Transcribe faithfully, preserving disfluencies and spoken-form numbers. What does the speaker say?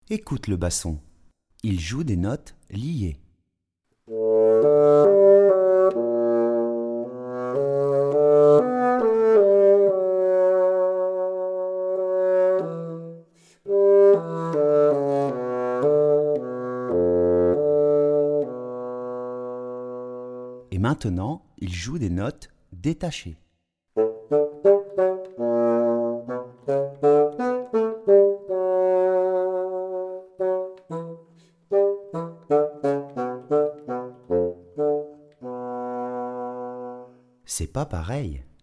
Écoute le basson. Il joue des notes liées. Et maintenant, il joue des notes détachées. C'est pas pareil.